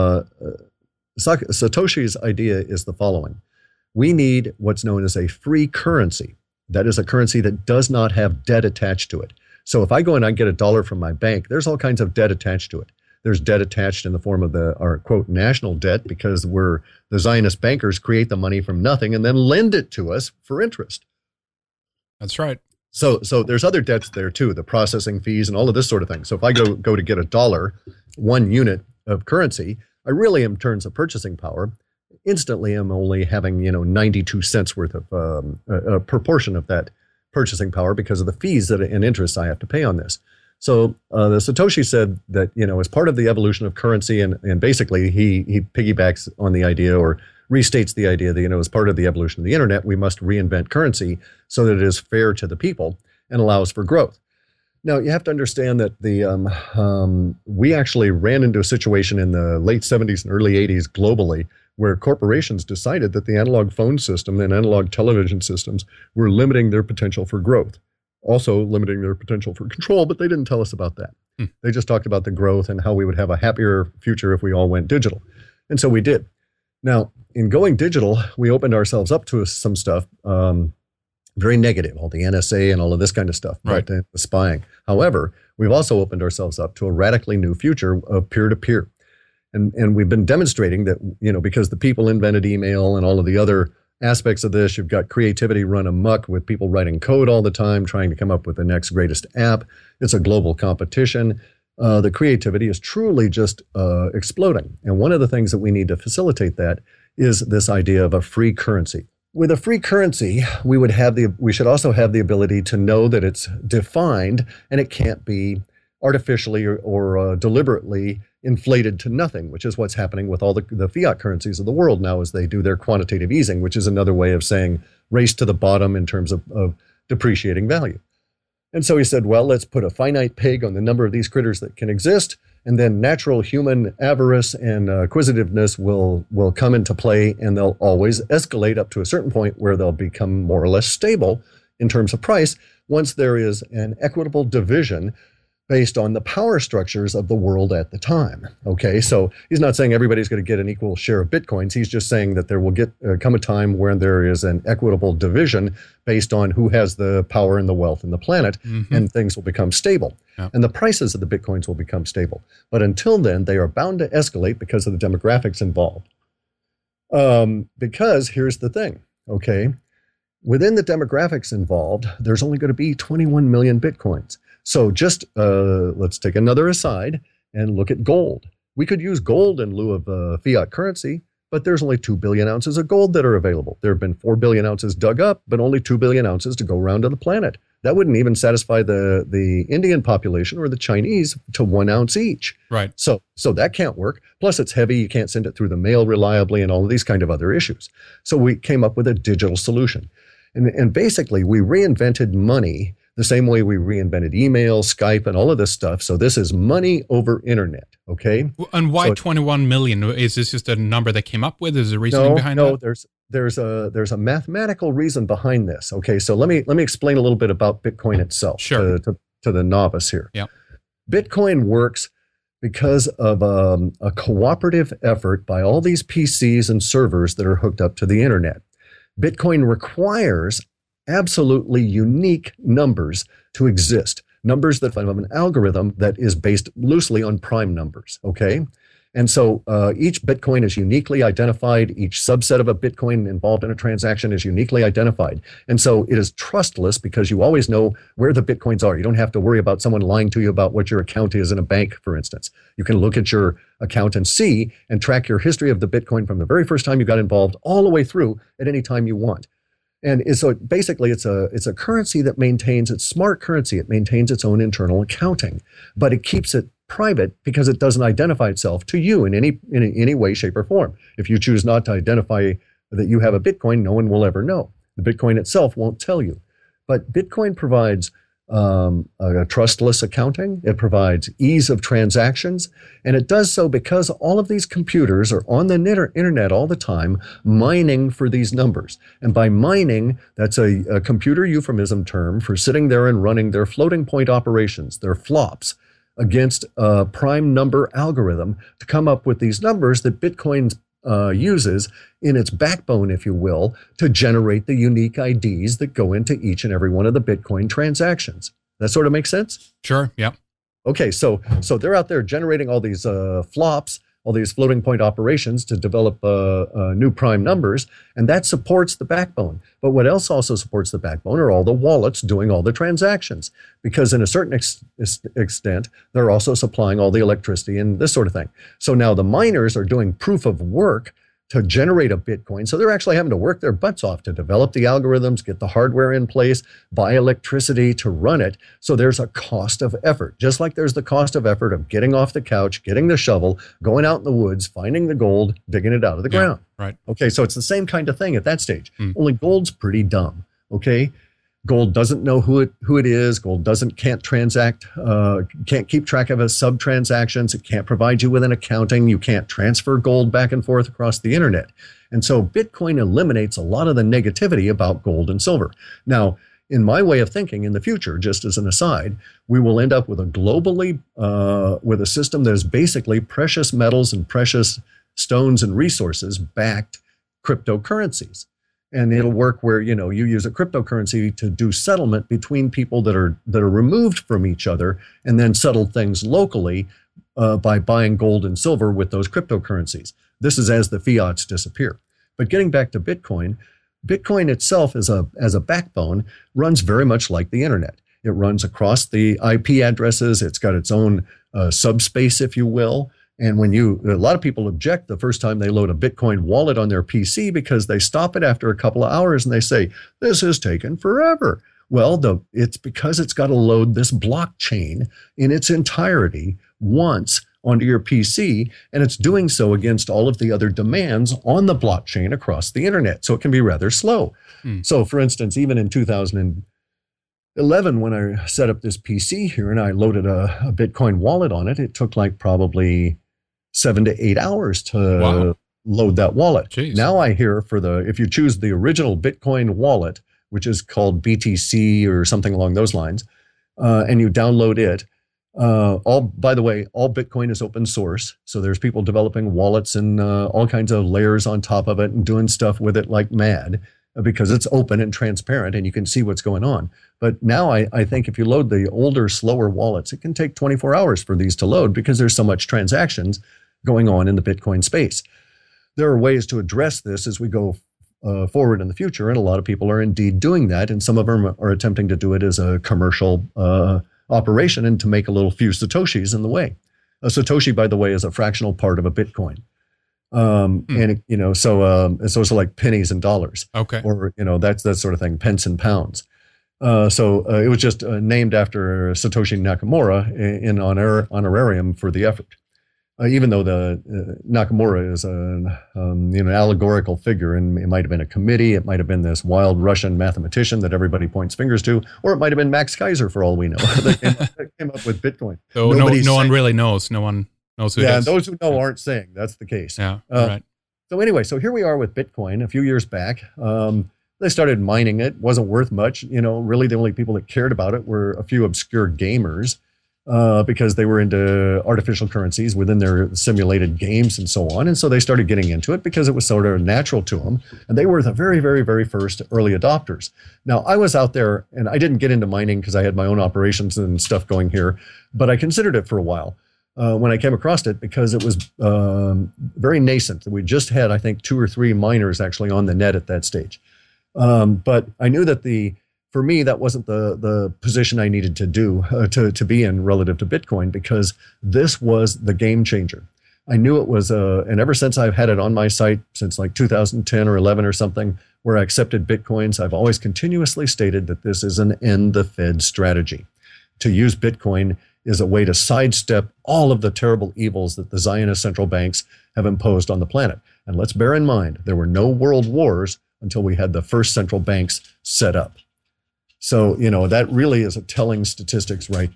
Satoshi's idea is the following. We need what's known as a free currency. That is a currency that does not have debt attached to it. So if I go and I get $1 from my bank, there's all kinds of debt attached to it. There's debt attached in the form of our, quote, national debt, because the Zionist bankers create the money from nothing and then lend it to us for interest. That's right. So there's other debts there too, the processing fees and all of this sort of thing. So if I go to get $1, 1 unit of currency, I really, in terms of purchasing power, instantly I'm only having 92 cents worth of a proportion of that purchasing power because of the fees and interest I have to pay on this. So the Satoshi said that, as part of the evolution of currency, and basically he piggybacks on the idea or restates the idea that, as part of the evolution of the internet, we must reinvent currency so that it is fair to the people and allows for growth. Now, you have to understand that we actually ran into a situation in the late 70s and early 80s globally where corporations decided that the analog phone system and analog television systems were limiting their potential for growth. Also limiting their potential for control, but they didn't tell us about that. They just talked about the growth and how we would have a happier future if we all went digital. And so we did. Now, in going digital, we opened ourselves up to some stuff very negative, all the NSA and all of this kind of stuff, right? The spying. However, we've also opened ourselves up to a radically new future of peer-to-peer. And we've been demonstrating that, because the people invented email and all of the other aspects of this, you've got creativity run amok with people writing code all the time, trying to come up with the next greatest app. It's a global competition. The creativity is truly just exploding. And one of the things that we need to facilitate that is this idea of a free currency. With a free currency, we should also have the ability to know that it's defined and it can't be artificially or deliberately inflated to nothing, which is what's happening with all the fiat currencies of the world now as they do their quantitative easing, which is another way of saying race to the bottom in terms of depreciating value. And so he said, well, let's put a finite peg on the number of these critters that can exist, and then natural human avarice and acquisitiveness will come into play, and they'll always escalate up to a certain point where they'll become more or less stable in terms of price once there is an equitable division based on the power structures of the world at the time. Okay, so he's not saying everybody's going to get an equal share of Bitcoins. He's just saying that there will come a time where there is an equitable division based on who has the power and the wealth in the planet, and things will become stable. Yep. And the prices of the Bitcoins will become stable. But until then, they are bound to escalate because of the demographics involved. Because here's the thing, okay? Within the demographics involved, there's only going to be 21 million Bitcoins. So just let's take another aside and look at gold. We could use gold in lieu of fiat currency, but there's only 2 billion ounces of gold that are available. There have been 4 billion ounces dug up, but only 2 billion ounces to go around on the planet. That wouldn't even satisfy the Indian population or the Chinese to 1 ounce each. Right. So that can't work. Plus, it's heavy. You can't send it through the mail reliably and all of these kind of other issues. So we came up with a digital solution. And basically, we reinvented money the same way we reinvented email, Skype, and all of this stuff. So this is money over internet, okay? And why 21 million? Is this just a number they came up with? Is there a reasoning behind that? No, there's a mathematical reason behind this. Okay, so let me explain a little bit about Bitcoin itself to the novice here. Yeah. Bitcoin works because of a cooperative effort by all these PCs and servers that are hooked up to the internet. Bitcoin requires absolutely unique numbers to exist, numbers that have an algorithm that is based loosely on prime numbers, okay? And so each Bitcoin is uniquely identified. Each subset of a Bitcoin involved in a transaction is uniquely identified. And so it is trustless because you always know where the Bitcoins are. You don't have to worry about someone lying to you about what your account is in a bank, for instance. You can look at your account and see and track your history of the Bitcoin from the very first time you got involved all the way through at any time you want. And so basically it's a currency that maintains, it's smart currency. It maintains its own internal accounting, but it keeps it private because it doesn't identify itself to you in any way, shape, or form. If you choose not to identify that you have a Bitcoin, no one will ever know. The Bitcoin itself won't tell you. But Bitcoin provides a trustless accounting. It provides ease of transactions. And it does so because all of these computers are on the internet all the time, mining for these numbers. And by mining, that's a computer euphemism term for sitting there and running their floating point operations, their flops, against a prime number algorithm to come up with these numbers that Bitcoin uses in its backbone, if you will, to generate the unique IDs that go into each and every one of the Bitcoin transactions. That sort of makes sense? Sure, yeah. Okay, so they're out there generating all these flops, all these floating point operations to develop new prime numbers, and that supports the backbone. But what else also supports the backbone are all the wallets doing all the transactions, because in a certain extent, they're also supplying all the electricity and this sort of thing. So now the miners are doing proof of work to generate a Bitcoin. So they're actually having to work their butts off to develop the algorithms, get the hardware in place, buy electricity to run it. So there's a cost of effort, just like there's the cost of effort of getting off the couch, getting the shovel, going out in the woods, finding the gold, digging it out of the ground. Right. Okay, so it's the same kind of thing at that stage. Only gold's pretty dumb, okay? Gold doesn't know who it is. Gold can't transact, can't keep track of sub transactions. It can't provide you with an accounting. You can't transfer gold back and forth across the internet. And so Bitcoin eliminates a lot of the negativity about gold and silver. Now, in my way of thinking, in the future, just as an aside, we will end up with with a system that is basically precious metals and precious stones and resources backed cryptocurrencies. And it'll work where, you use a cryptocurrency to do settlement between people that are removed from each other, and then settle things locally by buying gold and silver with those cryptocurrencies. This is as the fiats disappear. But getting back to Bitcoin, Bitcoin itself as a backbone runs very much like the internet. It runs across the IP addresses. It's got its own subspace, if you will. And a lot of people object the first time they load a Bitcoin wallet on their PC because they stop it after a couple of hours and they say, this has taken forever. Well, it's because it's got to load this blockchain in its entirety once onto your PC, and it's doing so against all of the other demands on the blockchain across the internet. So it can be rather slow. So for instance, even in 2011, when I set up this PC here and I loaded a Bitcoin wallet on it, it took like probably 7 to 8 hours to load that wallet. Jeez. Now I hear if you choose the original Bitcoin wallet, which is called BTC or something along those lines, and you download it, by the way, all Bitcoin is open source. So there's people developing wallets and all kinds of layers on top of it and doing stuff with it like mad because it's open and transparent and you can see what's going on. But now I think if you load the older, slower wallets, it can take 24 hours for these to load because there's so much transactions going on in the Bitcoin space. there are ways to address this as we go forward in the future. And a lot of people are indeed doing that. And some of them are attempting to do it as a commercial operation and to make a little few Satoshis in the way. A Satoshi, by the way, is a fractional part of a Bitcoin. And, so it's like pennies and dollars. Okay. Or, that's that sort of thing, pence and pounds. So it was just named after Satoshi Nakamura in honorarium for the effort. Even though the Nakamura is an allegorical figure, and it might have been a committee, it might have been this wild Russian mathematician that everybody points fingers to, or it might have been Max Kaiser for all we know that came up with Bitcoin. So no one really knows. No one knows who it is. Yeah, those who know aren't saying that's the case. Yeah, right. So anyway, so here we are with Bitcoin a few years back. They started mining it. Wasn't worth much. Really the only people that cared about it were a few obscure gamers. Because they were into artificial currencies within their simulated games and so on. And so they started getting into it because it was sort of natural to them. And they were the very, very, very first early adopters. Now, I was out there and I didn't get into mining because I had my own operations and stuff going here, but I considered it for a while when I came across it because it was very nascent. We just had, I think, 2 or 3 miners actually on the net at that stage. But I knew that for me, that wasn't the position I needed to do to be in relative to Bitcoin, because this was the game changer. I knew it was, and ever since I've had it on my site since like 2010 or 11 or something, where I accepted Bitcoins, I've always continuously stated that this is an end the Fed strategy. To use Bitcoin is a way to sidestep all of the terrible evils that the Zionist central banks have imposed on the planet. And let's bear in mind, there were no world wars until we had the first central banks set up. So, that really is a telling statistic right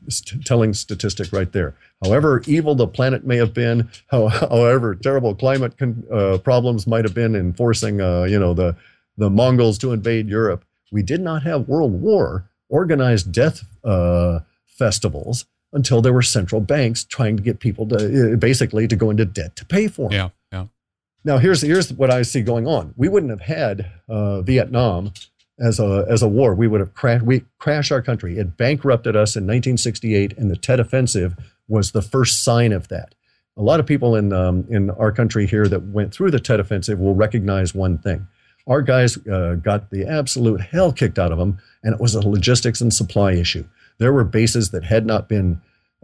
there. However evil the planet may have been, however terrible climate problems might have been in forcing, the Mongols to invade Europe, we did not have world war, organized death festivals until there were central banks trying to get people to basically to go into debt to pay for them. Yeah. Now, here's what I see going on. We wouldn't have had Vietnam as a war. We would have crashed our country. It bankrupted us in 1968, and the Tet Offensive was the first sign of that. A lot of people in our country here that went through the Tet Offensive will recognize one thing. Our guys got the absolute hell kicked out of them, and it was a logistics and supply issue. There were bases that had not been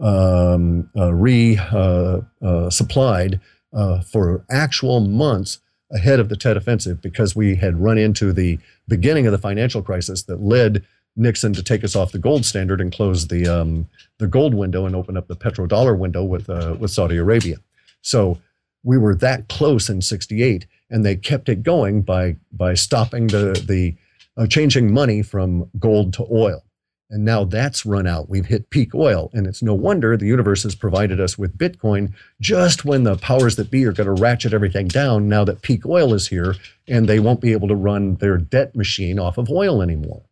supplied for actual months ahead of the Tet Offensive, because we had run into the beginning of the financial crisis that led Nixon to take us off the gold standard and close the gold window and open up the petrodollar window with Saudi Arabia. So we were that close in '68, and they kept it going by stopping the changing money from gold to oil. And now that's run out. We've hit peak oil. And it's no wonder the universe has provided us with Bitcoin just when the powers that be are going to ratchet everything down now that peak oil is here, and they won't be able to run their debt machine off of oil anymore.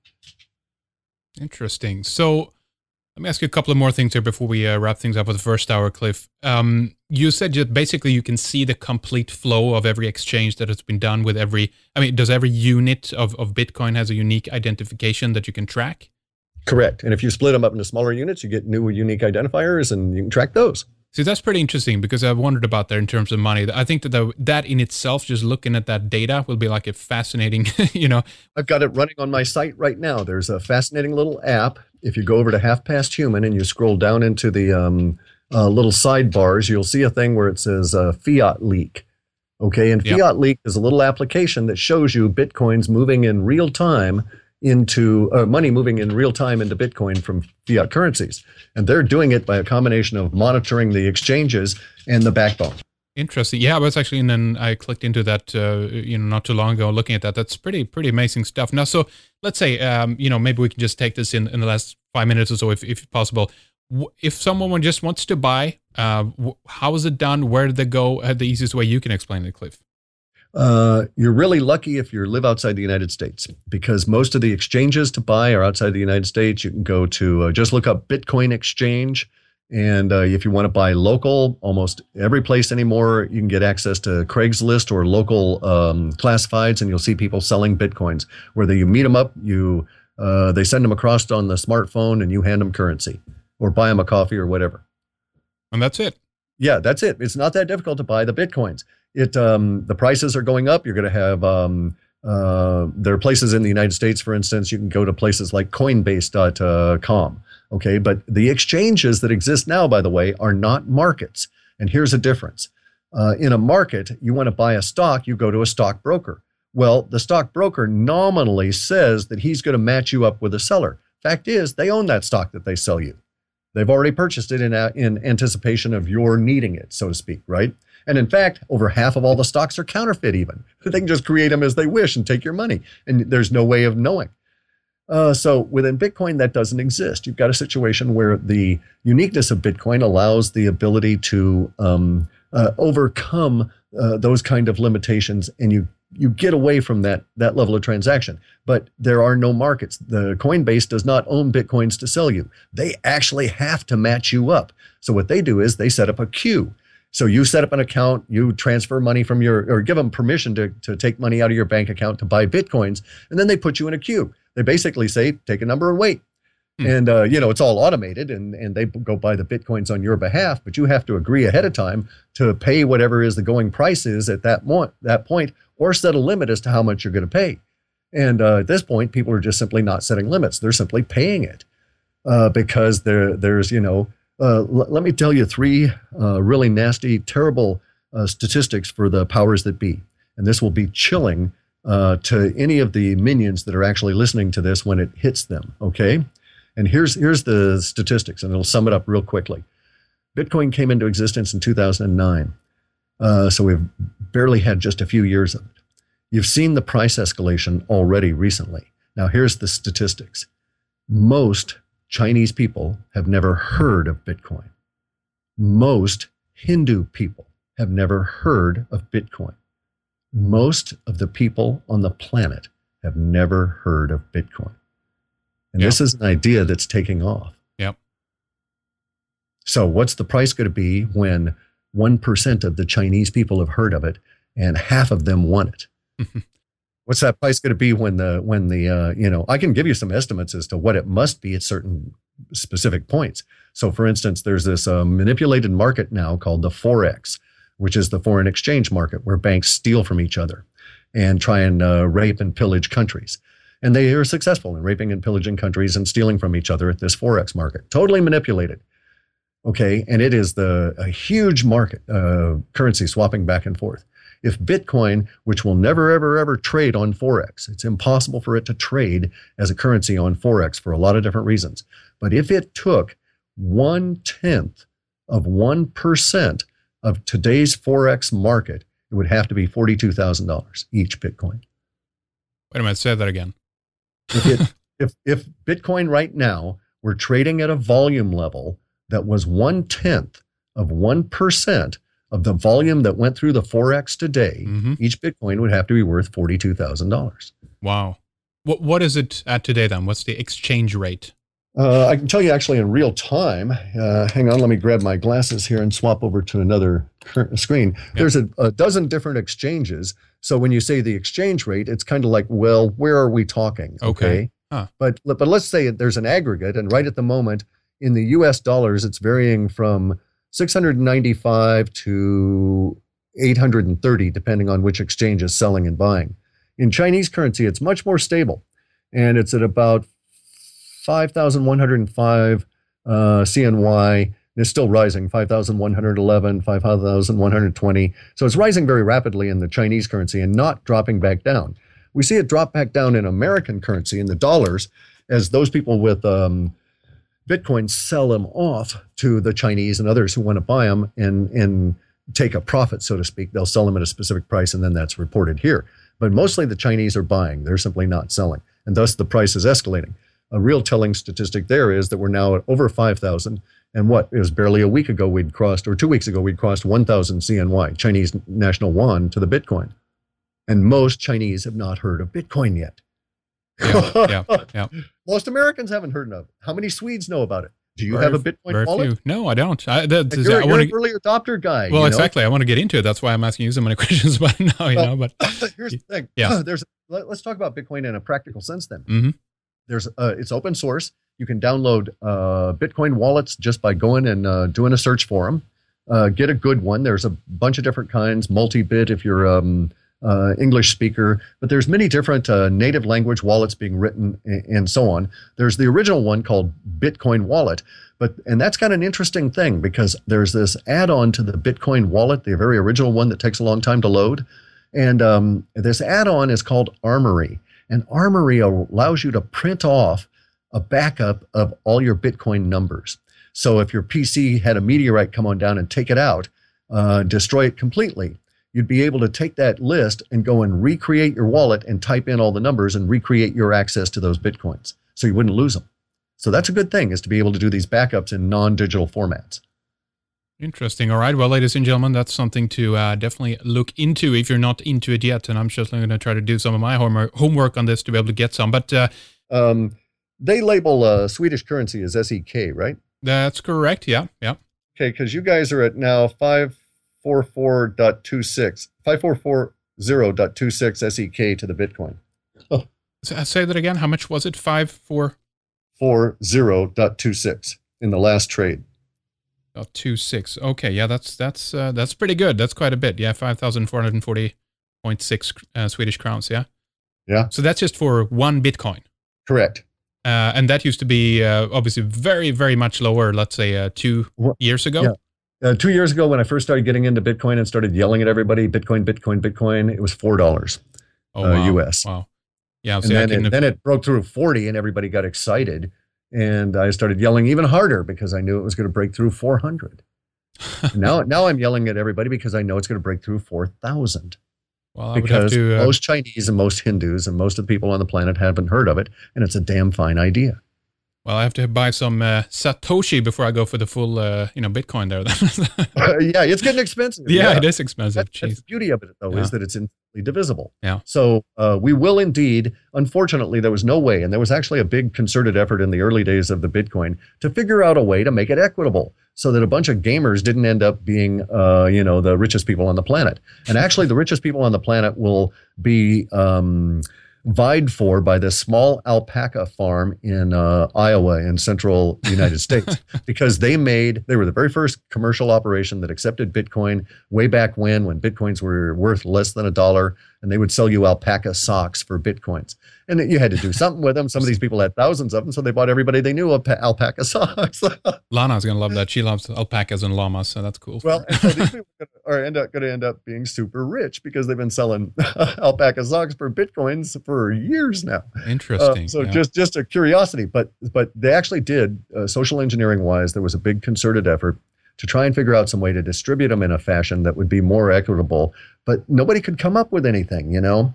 Interesting. So let me ask you a couple of more things here before we wrap things up with the first hour, Cliff. You said that basically you can see the complete flow of every exchange that has been done with does every unit of Bitcoin has a unique identification that you can track? Correct. And if you split them up into smaller units, you get new unique identifiers and you can track those. See, that's pretty interesting because I've wondered about that in terms of money. I think that in itself, just looking at that data will be like a fascinating, I've got it running on my site right now. There's a fascinating little app. If you go over to Half Past Human and you scroll down into the little sidebars, you'll see a thing where it says Fiat Leak. Okay. And Fiat Leak is a little application that shows you Bitcoins moving in real time into money moving in real time into Bitcoin from fiat currencies. And they're doing it by a combination of monitoring the exchanges and the backbone. Interesting. Yeah, I was actually, and then I clicked into that, not too long ago, looking at that. That's pretty amazing stuff. Now, so let's say, maybe we can just take this in the last 5 minutes or so, if possible. If someone just wants to buy, how is it done? Where do they go? The easiest way you can explain it, Cliff. You're really lucky if you live outside the United States, because most of the exchanges to buy are outside the United States. You can go to just look up Bitcoin Exchange. And if you want to buy local, almost every place anymore, you can get access to Craigslist or local classifieds, and you'll see people selling Bitcoins. Whether you meet them up, they send them across on the smartphone and you hand them currency or buy them a coffee or whatever. And that's it. Yeah, that's it. It's not that difficult to buy the Bitcoins. The prices are going up. You're going to have, there are places in the United States, for instance, you can go to places like Coinbase.com. Okay. But the exchanges that exist now, by the way, are not markets. And here's a difference. In a market, you want to buy a stock, you go to a stockbroker. Well, the stockbroker nominally says that he's going to match you up with a seller. Fact is, they own that stock that they sell you. They've already purchased it in anticipation of your needing it, so to speak, right? And in fact, over half of all the stocks are counterfeit even. They can just create them as they wish and take your money. And there's no way of knowing. So within Bitcoin, that doesn't exist. You've got a situation where the uniqueness of Bitcoin allows the ability to overcome those kind of limitations, and you get away from that level of transaction. But there are no markets. The Coinbase does not own Bitcoins to sell you. They actually have to match you up. So what they do is they set up a queue. So you set up an account, you transfer money from or give them permission to take money out of your bank account to buy Bitcoins, and then they put you in a queue. They basically say, take a number and wait. And, it's all automated, and they go buy the Bitcoins on your behalf, but you have to agree ahead of time to pay whatever is the going price is at that point, or set a limit as to how much you're going to pay. And at this point, people are just simply not setting limits. They're simply paying it because there's, let me tell you three really nasty, terrible statistics for the powers that be. And this will be chilling to any of the minions that are actually listening to this when it hits them, okay? And here's the statistics, and it'll sum it up real quickly. Bitcoin came into existence in 2009. So we've barely had just a few years of it. You've seen the price escalation already recently. Now, here's the statistics. Most Chinese people have never heard of Bitcoin. Most Hindu people have never heard of Bitcoin. Most of the people on the planet have never heard of Bitcoin. And this is an idea that's taking off. Yep. So what's the price going to be when 1% of the Chinese people have heard of it and half of them want it? What's that price going to be when I can give you some estimates as to what it must be at certain specific points. So for instance, there's this manipulated market now called the Forex, which is the foreign exchange market where banks steal from each other and try and rape and pillage countries. And they are successful in raping and pillaging countries and stealing from each other at this Forex market. Totally manipulated. Okay. And it is a huge market, currency swapping back and forth. If Bitcoin, which will never, ever, ever trade on Forex, it's impossible for it to trade as a currency on Forex for a lot of different reasons. But if it took 1/10 of 1% of today's Forex market, it would have to be $42,000 each Bitcoin. Wait a minute, say that again. If Bitcoin right now were trading at a volume level that was 1/10 of 1% of the volume that went through the Forex today, each Bitcoin would have to be worth $42,000. Wow. What is it at today then? What's the exchange rate? I can tell you actually in real time. Hang on, let me grab my glasses here and swap over to another screen. Yep. There's a dozen different exchanges. So when you say the exchange rate, it's kind of like, well, where are we talking? Okay. Huh. But let's say there's an aggregate, and right at the moment in the US dollars, it's varying from 695 to 830, depending on which exchange is selling and buying. In Chinese currency, it's much more stable, and it's at about 5,105 CNY. And it's still rising, 5,111, 5,120. So it's rising very rapidly in the Chinese currency and not dropping back down. We see it drop back down in American currency, in the dollars, as those people with Bitcoin sell them off to the Chinese and others who want to buy them and take a profit, so to speak. They'll sell them at a specific price, and then that's reported here. But mostly the Chinese are buying. They're simply not selling. And thus the price is escalating. A real telling statistic there is that we're now at over 5,000. And it was barely a week ago we'd crossed, or 2 weeks ago, we'd crossed 1,000 CNY, Chinese national yuan, to the Bitcoin. And most Chinese have not heard of Bitcoin yet. Yeah. Most Americans haven't heard of it. How many Swedes know about it? Do you have a Bitcoin wallet? Few. No, I don't. You're an early adopter guy. Well, exactly. I want to get into it. That's why I'm asking you so many questions about it now. But here's the thing. Yeah. Let's talk about Bitcoin in a practical sense then. Mm-hmm. It's open source. You can download Bitcoin wallets just by going and doing a search for them. get a good one. There's a bunch of different kinds, multi-bit if you're English speaker, but there's many different native language wallets being written and so on. There's the original one called Bitcoin Wallet, and that's got an interesting thing because there's this add-on to the Bitcoin Wallet, the very original one that takes a long time to load. And this add-on is called Armory. And Armory allows you to print off a backup of all your Bitcoin numbers. So if your PC had a meteorite come on down and take it out, destroy it completely, you'd be able to take that list and go and recreate your wallet and type in all the numbers and recreate your access to those Bitcoins so you wouldn't lose them. So that's a good thing, is to be able to do these backups in non-digital formats. Interesting. All right. Well, ladies and gentlemen, that's something to definitely look into if you're not into it yet. And I'm just going to try to do some of my homework on this to be able to get some. But they label Swedish currency as SEK, right? That's correct. Yeah. Yeah. Okay. Because you guys are at now 540.26 SEK to the Bitcoin. Oh. Say that again. How much was it? 540.26 in the last trade. 26. Okay, yeah, that's pretty good. That's quite a bit. Yeah, 5,440.6 Swedish crowns. Yeah. Yeah. So that's just for one Bitcoin. Correct. And that used to be obviously very, very much lower. Let's say 2 years ago. Yeah. 2 years ago, when I first started getting into Bitcoin and started yelling at everybody, Bitcoin, Bitcoin, Bitcoin, it was $4. Wow. US. Wow. Yeah. And then it broke through 40, and everybody got excited. And I started yelling even harder because I knew it was going to break through 400. now I'm yelling at everybody because I know it's going to break through 4,000. Well, because most Chinese and most Hindus and most of the people on the planet haven't heard of it, and it's a damn fine idea. Well, I have to buy some Satoshi before I go for the full, Bitcoin there. Yeah, it's getting expensive. Yeah, it is expensive. That's the beauty of it, though, is that it's instantly divisible. Yeah. So we will indeed, unfortunately, there was no way, and there was actually a big concerted effort in the early days of the Bitcoin to figure out a way to make it equitable so that a bunch of gamers didn't end up being, the richest people on the planet. And actually, the richest people on the planet will be vied for by this small alpaca farm in Iowa in central United States, because they were the very first commercial operation that accepted Bitcoin way back when Bitcoins were worth less than $1, and they would sell you alpaca socks for Bitcoins. And you had to do something with them. Some of these people had thousands of them, so they bought everybody they knew alpaca socks. Lana's going to love that. She loves alpacas and llamas, so that's cool. Well, and so these people are going to end up being super rich because they've been selling alpaca socks for Bitcoins for years now. Interesting. Just a curiosity, but they actually did, social engineering wise, there was a big concerted effort to try and figure out some way to distribute them in a fashion that would be more equitable, but nobody could come up with anything,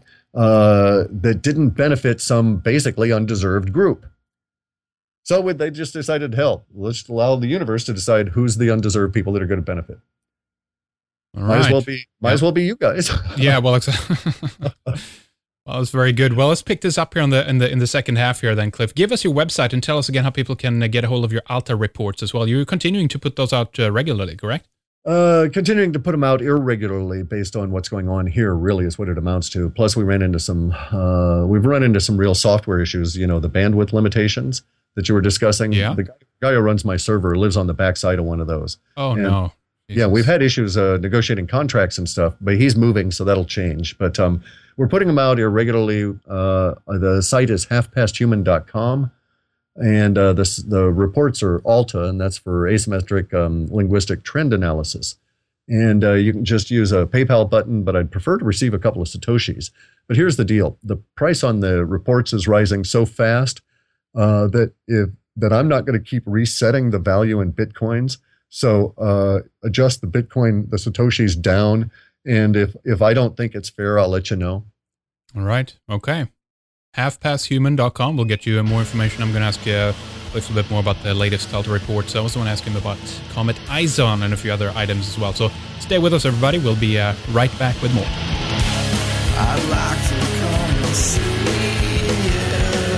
that didn't benefit some basically undeserved group. So they just decided, hell, let's allow the universe to decide who's the undeserved people that are going to benefit. Might as well be you guys. Yeah, well, well, it's very good. Well, let's pick this up here in the second half here then, Cliff. Give us your website and tell us again how people can get a hold of your Alta reports as well. You're continuing to put those out regularly, correct? Continuing to put them out irregularly based on what's going on here really is what it amounts to. Plus, we've run into some real software issues, the bandwidth limitations that you were discussing. Yeah. The guy who runs my server lives on the backside of one of those. Oh, no. Jesus. Yeah, we've had issues negotiating contracts and stuff, but he's moving, so that'll change. But we're putting them out irregularly. The site is halfpasthuman.com, and the reports are ALTA, and that's for asymmetric linguistic trend analysis. And you can just use a PayPal button, but I'd prefer to receive a couple of Satoshis. But here's the deal. The price on the reports is rising so fast that I'm not going to keep resetting the value in Bitcoins. So adjust the Satoshis down. And if I don't think it's fair, I'll let you know. All right. Okay. halfpasthuman.com will get you more information. I'm going to ask you a little bit more about the latest Alta reports. I also want to ask him about Comet Izon and a few other items as well. So stay with us, everybody. We'll be right back with more. I'd like to come and see you,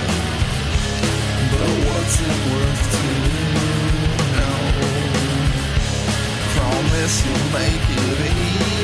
but what's it worth to you? Promise you'll make it easy.